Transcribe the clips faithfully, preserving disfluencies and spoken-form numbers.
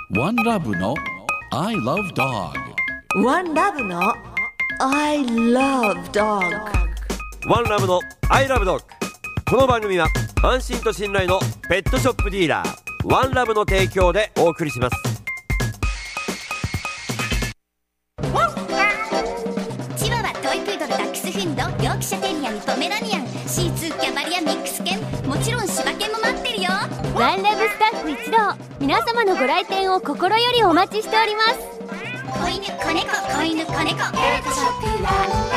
ワンラブの I love dog。 ワンラブの I love dog。 ワンラブの I love dog。 この番組は安心と信頼のペットショップディーラーワンラブの提供でお送りします。 チワワ、トイプードル、ダックスフンド、ヨークシャテリアにポメラニアン、シーツー、キャバリア、ミックス犬、もちろん柴犬も待ってるよ。 ワンラブスタッフ一同、皆様のご来店を心よりお待ちしております。 子犬、子猫、子犬、子猫、ペットショップワンラ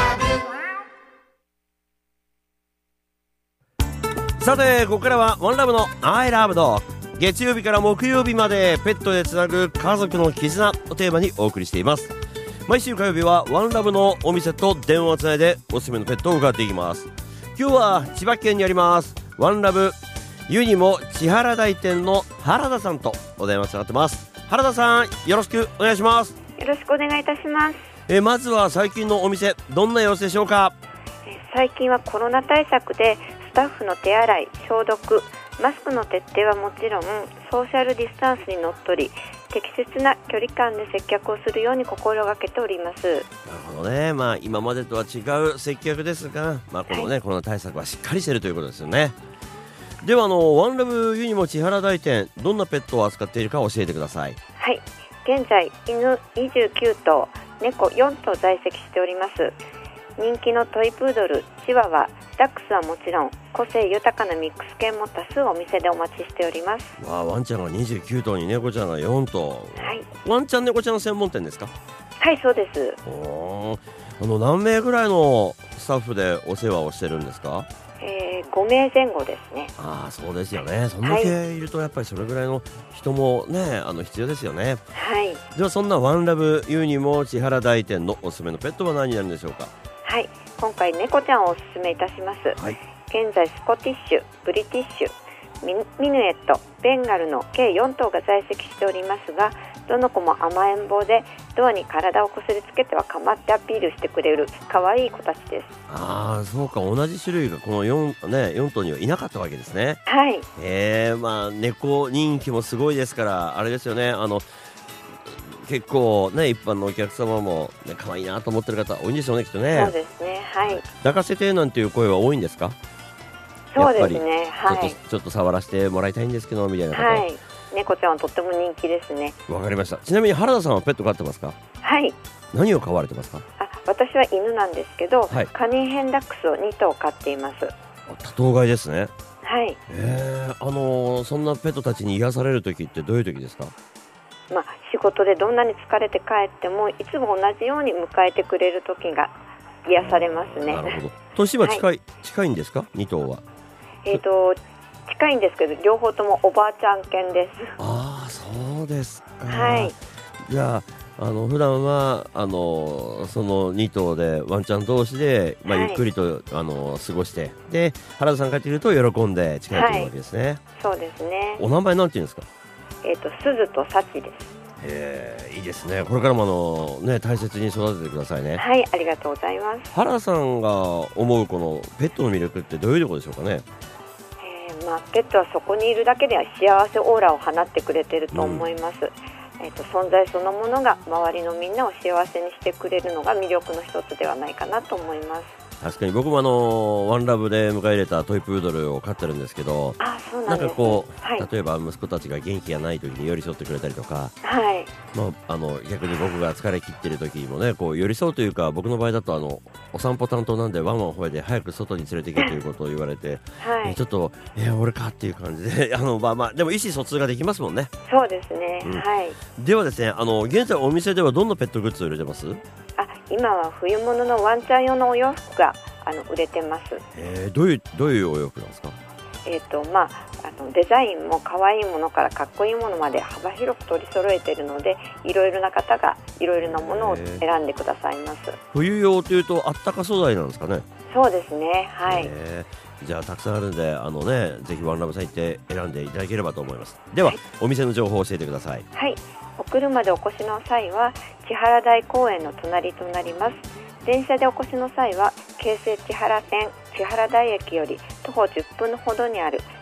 ブ。さて、ここからはワンラブの I love dog。 月曜日から木曜日までペットでつなぐ家族の絆をテーマにお送りしています。毎週火曜日はワンラブのお店と電話をつないでおすすめのペットを伺っていきます。今日は千葉県にありますワンラブユニモ千原台店の原田さんとお電話つながってます。原田さん、よろしくお願いします。 よろしくお願いいたします。 えまずは最近のお店、どんな様子でしょうか？ え最近はコロナ対策でスタッフの手洗い、消毒、マスクの徹底はもちろん、ソーシャルディスタンスにのっとり適切な距離感で接客をするように心がけております。 なるほどね。まあ今までとは違う接客ですが、まあこのね、はい、コロナ対策はしっかりしているということですよね。ではあのワンラブユニモ千原台店、どんなペットを扱っているか教えてください。 はい、現在犬にじゅうきゅうとう、猫よんとう在籍しております。人気のトイプードル、チワワ、ダックスはもちろん、個性豊かなミックス犬も多数お店でお待ちしております。 わあ、ワンちゃんがにじゅうきゅうとうに猫ちゃんがよんとう、 はい、 ワンちゃん猫ちゃんの専門店ですか？ はい、そうです。 おあの何名ぐらいのスタッフでお世話をしてるんですか？ えー、ごめいぜん後ですね。 ああ、そうですよね。そんだけいるとやっぱりそれぐらいの人もね、あの必要ですよね。 はい。 ではそんなワンラブユニモ千原台店のおすすめのペットは何になるんでしょうか？ はい、今回猫ちゃんをおすすめいたします。はい、現在スコティッシュ、ブリティッシュ、ミ、ミヌエット、ベンガルの計よんとうが在籍しておりますが、どの子も甘えん坊でドアに体をこすりつけてはかまってアピールしてくれる可愛い子たちです。 ああ、そうか。同じ種類がこの 4,、ね、よんとうにはいなかったわけですね。 はい。 えー、まあ猫人気もすごいですから、あれですよね。あの結構ね、一般のお客様も、ね、可愛いなと思ってる方多いんでしょうね、きっとね。 そうですね。はい。 抱かせてなんていう声は多いんですか？ そうですね。はい。 ちょっと、ちょっと触らせてもらいたいんですけどみたいな方。 はい。猫ちゃんはとっても人気ですね。 わかりました。ちなみに原田さんはペット飼ってますか？ はい。 何を飼われてますか？ あ、私は犬なんですけど、 はい、 カニヘンダックスをにとう飼っています。 多頭飼いですね。 はい。 えー、あのー、そんなペットたちに癒される時ってどういう時ですか？ まあ、仕事でどんなに疲れて帰ってもいつも同じように迎えてくれる時が癒されますね。 なるほど。年は近い、はい、近いんですか？にとうは。 えーと近いんですけど、両方ともおばあちゃん犬です。 ああ、そうですか。 はい。 じゃあ、あの普段はあのそのにとうでワンちゃん同士で、まあ、ゆっくりと、はい、あの過ごして、で原田さん帰ってくると喜んで近いというわけですね。はい、 そうですね。 お名前なんていうんですか？ えーとすずとさちです。 えー、いいですね。これからもあの、ね、大切に育ててくださいね。 はい、ありがとうございます。 原田さんが思うこのペットの魅力ってどういうところでしょうかね？ まあ、ペットはそこにいるだけでは幸せオーラを放ってくれていると思います。うん、えーと、存在そのものが周りのみんなを幸せにしてくれるのが魅力の一つではないかなと思います。 確かに僕もあのワンラブで迎え入れたトイプードルを飼ってるんですけど、 あ、そうなんですね。 なんかこう、 はい、 例えば息子たちが元気がない時に寄り添ってくれたりとか、 はい、 まあ、あの逆に僕が疲れ切ってる時にもね、こう寄り添うというか、僕の場合だとあのお散歩担当なんでワンワン吠えて早く外に連れて行けということを言われて、はい、ちょっとえー、俺かっていう感じであの、まあまあ、でも意思疎通ができますもんね。 そうですね、うん、はい。 ではですね、あの現在お店ではどんなペットグッズを売れてます？ あ、今は冬物のワンちゃん用のお洋服があの売れてます。 えー、どういうどういうお洋服なんですか？ えーとまあ、あのデザインも可愛いものからかっこいいものまで幅広く取り揃えているので、いろいろな方がいろいろなものを選んでくださいます。 冬用というとあったか素材なんですかね？ そうですね、はい。 じゃあたくさんあるんで、あの、ね、ぜひワンラブさん行って選んでいただければと思います。では、はい、お店の情報を教えてください。 はい、お車でお越しの際は千原台公園の隣となります。電車でお越しの際は京成千原線千原台駅より徒歩じゅっぷんほどにある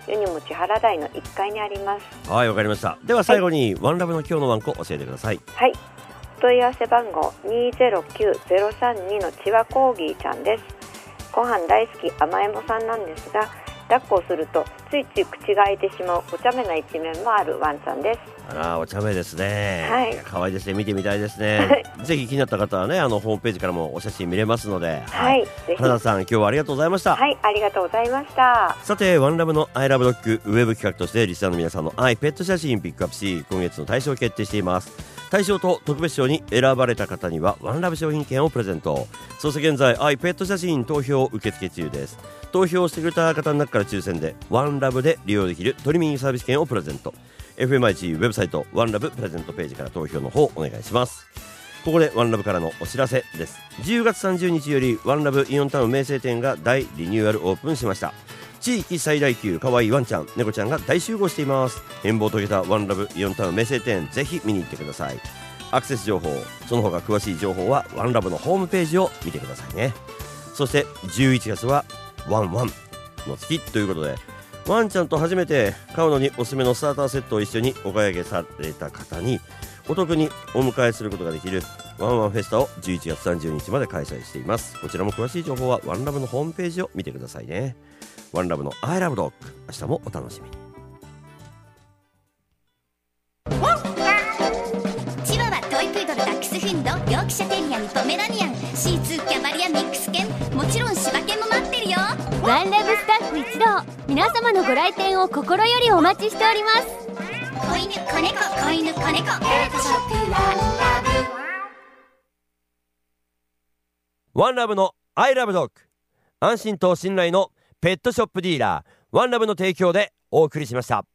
ユニム千原台のいっかいにあります。 はい、わかりました。では最後に、はい、ワンラブの今日のワンコ教えてください。 はい、お問い合わせ番号にゼロきゅうゼロさんにのチワコーギーちゃんです。ご飯大好き甘えん坊さんなんですが、抱っこをするとついつい口が開いてしまうお茶目な一面もあるワンちゃんです。 あら、お茶目ですね。 はい、 可愛いですね。見てみたいですね。ぜひ気になった方はね、あのホームページからもお写真見れますので、 はい、 花田さん今日はありがとうございました。 はい、ありがとうございました。 さて、ワンラブの I Love Dog ウェブ企画としてリスナーの皆さんの愛ペット写真ピックアップし、今月の大賞を決定しています。大賞と特別賞に選ばれた方にはワンラブ商品券をプレゼント。そして現在愛ペット写真投票受付中です。投票してくれた方の中から抽選でワンラブで利用できるトリミングサービス券をプレゼント。 エフエムアイジー ウェブサイトワンラブプレゼントページから投票の方お願いします。ここでワンラブからのお知らせです。じゅうがつさんじゅうにちよりワンラブイオンタウン名声店が大リニューアルオープンしました。地域最大級可愛いワンちゃん猫ちゃんが大集合しています。変貌を遂げたワンラブイオンタウン名声店、ぜひ見に行ってください。アクセス情報、その他詳しい情報はワンラブのホームページを見てくださいね。そしてじゅういちがつはワンワンの月ということで、ワンちゃんと初めて買うのにおすすめのスターターセットを一緒にお買い上げされた方にお得にお迎えすることができるワンワンフェスタをじゅういちがつさんじゅうにちまで開催しています。こちらも詳しい情報はワンラブのホームページを見てくださいね。ワンラブの I Love Dog、 明日もお楽しみに。 チワワ、トイプードル、ダックスフンド、ヨークシャテリアにポメラニアン、シーツー、キャバリアミックス犬、もちろん柴犬も待ってるよ。 ワンラブスタッフ一同、皆様のご来店を心よりお待ちしております。 子犬、子猫、子犬、子猫、ペットショップワンラブ。ワンラブの I Love Dog、 安心と信頼のペットショップディーラーワンラブの提供でお送りしました。